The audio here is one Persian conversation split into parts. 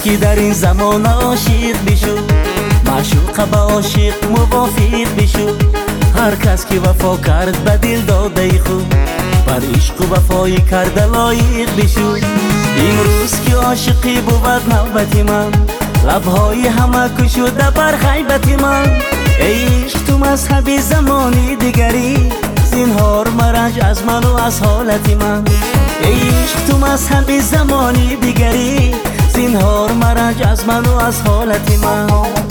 که در این زمان عاشق بشو، معشوق با عاشق موافق بشو. هر کس که وفا کرد به دل داده خود، بر عشق و وفای کرده لایق بشو. امروز که عاشقی بود نوبت من، لبهای همه کشوده بر غیبت من. ای عشق تو مذهب زمانی دیگری، زنهار مرنج از من و از حالت من. ای عشق تو مذهب زمانی دیگری، زنهار مرنج از من و از حالت من.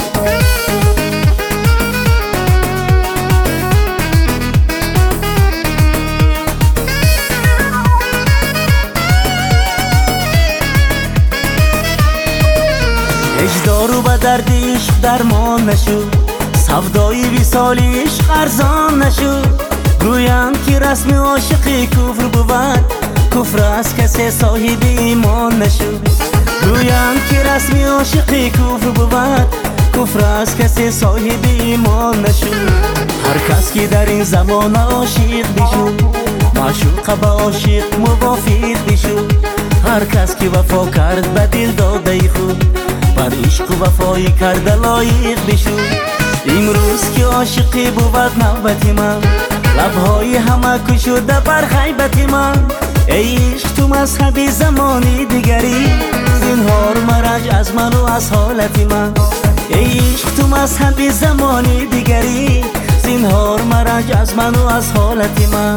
دارو به درد عشق درمان نشو، سودای وصال عشق ارزان نشو. گویند که رسم عاشقی کفر بود، کفر از کسی صاحب ایمان نشو. گویند که رسم عاشقی کفر بود، کفر از کسی صاحب ایمان نشو. هر کس که در این زمان عاشق بشو، معشوق با عاشق موافق بشو. هر کس که وفا کرد به دل داده خود، بر عشق و وفای کرده لایق بشو. امروز که عاشقی بود نوبت من، لبهای همه کشوده بر غیبت من. ای عشق تو مذهب زمانی دیگری، زنهار مرنج از من و از حالت من. ای عشق تو مذهب زمانی دیگری، زنهار مرنج از من و از حالت من.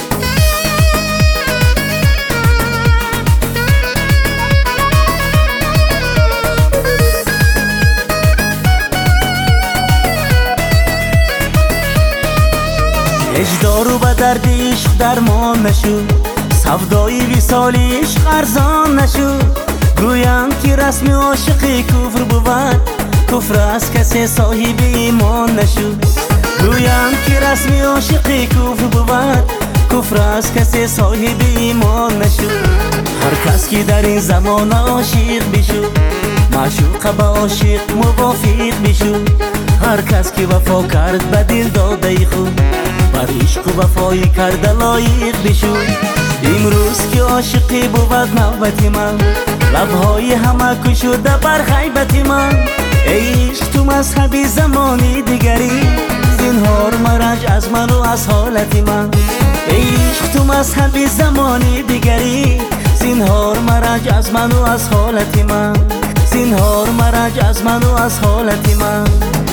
دارو به درد عشق درمان نشو، سودای وصال عشق ارزان نشو. گویند که رسم عاشقی کفر بود، کفر از کسی صاحب ایمان نشو. گویند که رسم عاشقی کفر بود، کفر از کسی صاحب ایمان نشو. هر کس که در این زمان عاشق بشو، معشوق با عاشق موافق بشو. هر کس که وفا کرد به دل داده خود، بر عشق و وفای کرده لایق بشو. امروز که عاشقی بود نوبت من، لبهای همه کشوده بر غیبت من. ای عشق تو مذهب زمانی دیگری، زنهار مرنج از من و از حالت من. ای عشق تو مذهب زمانی دیگری، زنهار مرنج از من و از حالت من. زنهار مرنج از من و از حالت من.